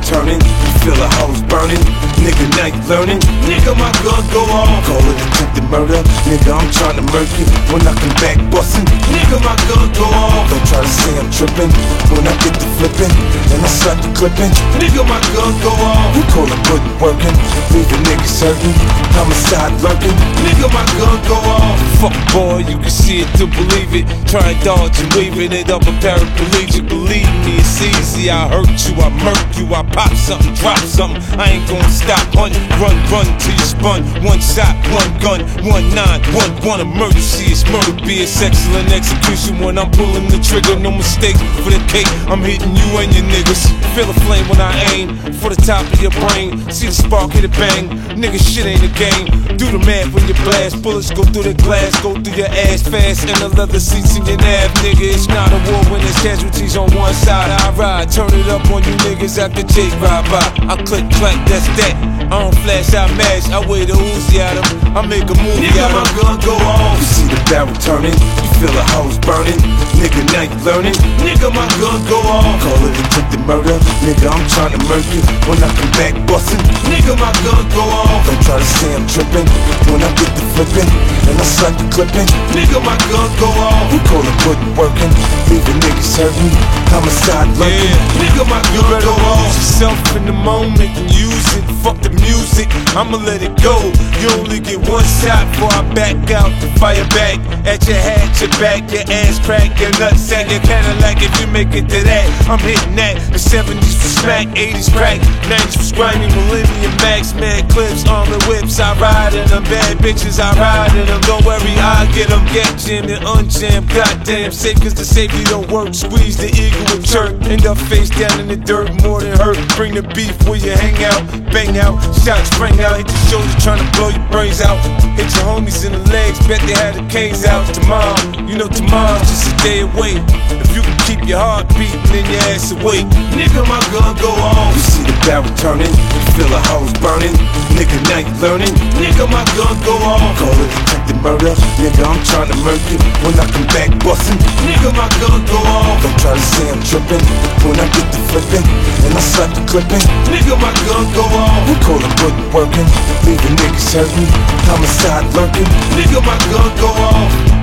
turning, you feel the hoes burning. Nigga, now you learning. Nigga, my gun go off. Call it attempted murder. Nigga, I'm tryna murk you when I come back bustin'. Nigga, my gun go off. Don't try to say I'm trippin' when I get to flippin', and I slap the clippin'. Nigga, my gun go off. You call it good workin', leaving niggas hurtin', homicide lurkin'. Nigga, my gun go off. Fuck boy, you can see it to believe it. Try and dodge and weave it, end up a paraplegic. Believe me, it's easy. I hurt you, I murk you, I pop something, drop something. I ain't gonna stop. Hunt, run till you spun. One shot, one gun, 1-9-1-1 emergency. It's murder, be it's excellent execution when I'm pulling the trigger. No mistakes for the cake. I'm hitting you and your niggas. Feel a flame when I aim for the top of your brain. See the spark hit it bang. Nigga, shit ain't a game. Do the math when you blast. Bullets go through the glass, go through your ass fast. And the leather seats in your nav, nigga. It's not a war when there's casualties on one side. I ride, turn it up on you niggas after Jake ride by. I click, clack, that's that. I don't flash, I mash, I weigh the Uzi at him. I make a movie Nigga, out my gun go off. You see the barrel turning, you feel the hose burning. Nigga, now you learning. Nigga, my gun go off. Call it attempted murder. Nigga, I'm tryna murk you when I come back bustin'. Nigga, my gun go off. Don't try to say I'm trippin' when I get the flippin', and I slap the clippin'. Nigga, my gun go off. You call it good workin', leaving niggas hurtin', homicide lurkin'. Nigga, my gun go off. Yourself in the moment and use it. Fuck the music, I'ma let it go. You only get one shot before I back out. Fire back at your hat, your back, your ass crack, your nutsack, your Cadillac. If you make it to that, I'm hitting that. The 70s for smack, 80s crack, 90s for grimy, millennium max, mad clips, armor whips. I ride in them, bad bitches, I ride in them. Don't worry, I get them, get jammed and unjammed. Goddamn safe, cause the safety don't work. Squeeze the eagle and jerk, end up face down in the dirt, more than hurt. Bring the beef where you hang out, bang out, shots spring out, hit your shoulder tryna blow your brains out. Hit your homies in the legs, bet they had the K's out. Tomorrow, you know tomorrow's just a day away. If you can keep your heart beating, then your ass awake. Nigga, my gun go off. You see the barrel turning, you feel the hose burning. Nigga, now you learning. Nigga, my gun go off. Call it attempted murder. Nigga, I'm tryna murk you when I come back bustin'. Nigga, my gun go off. Don't try to say I'm trippin' when I get to flippin', and I slap the clippin'. Nigga, my gun go off. We call it good workin', leaving niggas hurtin', homicide lurkin'. Nigga, my gun go off.